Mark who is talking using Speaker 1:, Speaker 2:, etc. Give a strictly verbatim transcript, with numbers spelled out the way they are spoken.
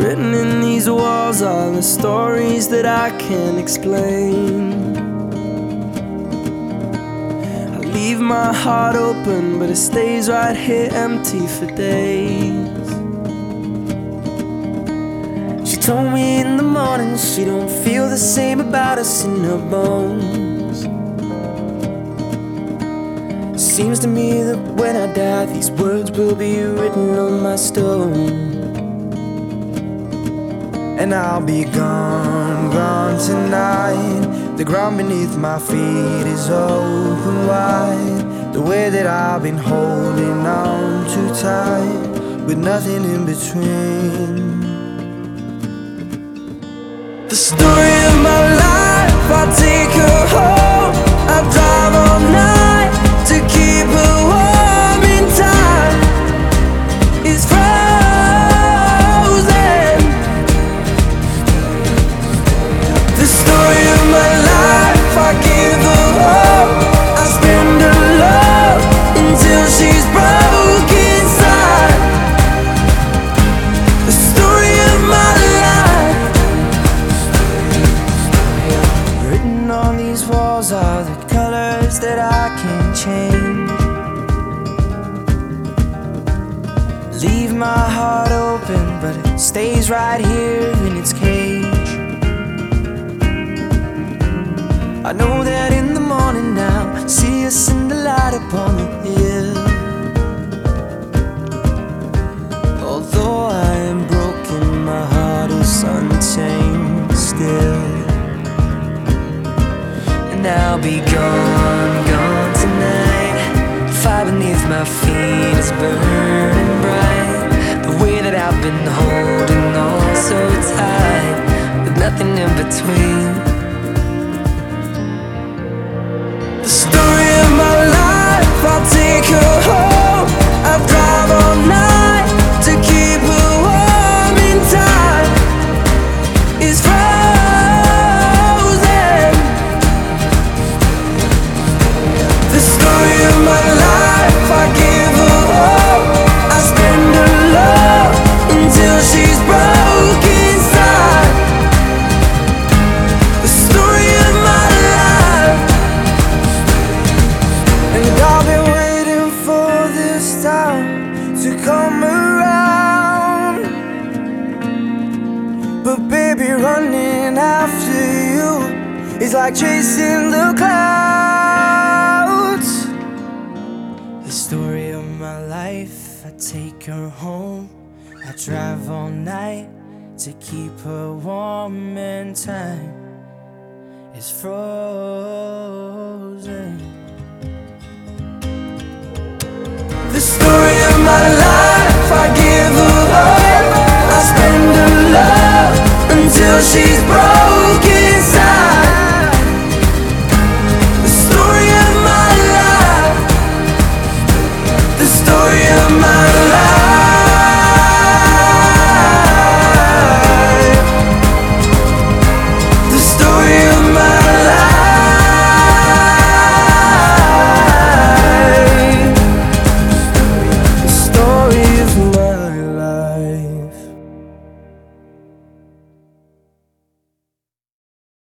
Speaker 1: Written in these walls are the stories that I can't explain. I leave my heart open, but it stays right here empty for days. She told me in the morning she don't feel the same about us in her bones. Seems to me that when I die, these words will be written on my stone. And I'll be gone, gone tonight. The ground beneath my feet is open wide. The way that I've been holding on too tight, with nothing in between. The story of my life, I'll take her home. I'll drive all night to keep her warm in time. It's frozen. The story of my life, I give her hope. I spend her love until she's broke inside. The story of my life. Written on these walls are the colors that I can't change. Leave my heart open, but it stays right here in its cage. I know that in the morning now, see us in the light upon the hill. Although I am broken, my heart is untamed still. And I'll be gone, gone tonight. The fire beneath my feet is burning bright. The way that I've been holding on so tight, with nothing in between. The story of my life, I'll take her home. I'll drive all night to keep her warm in time. It's frozen. The story of my life, I give her hope. I spend her love until she's broke inside. The story of my life. And I've been waiting for this time to come around. But baby, running after you is like chasing the clouds. The story of my life, I take her home. I drive all night to keep her warm, and time is frozen. The story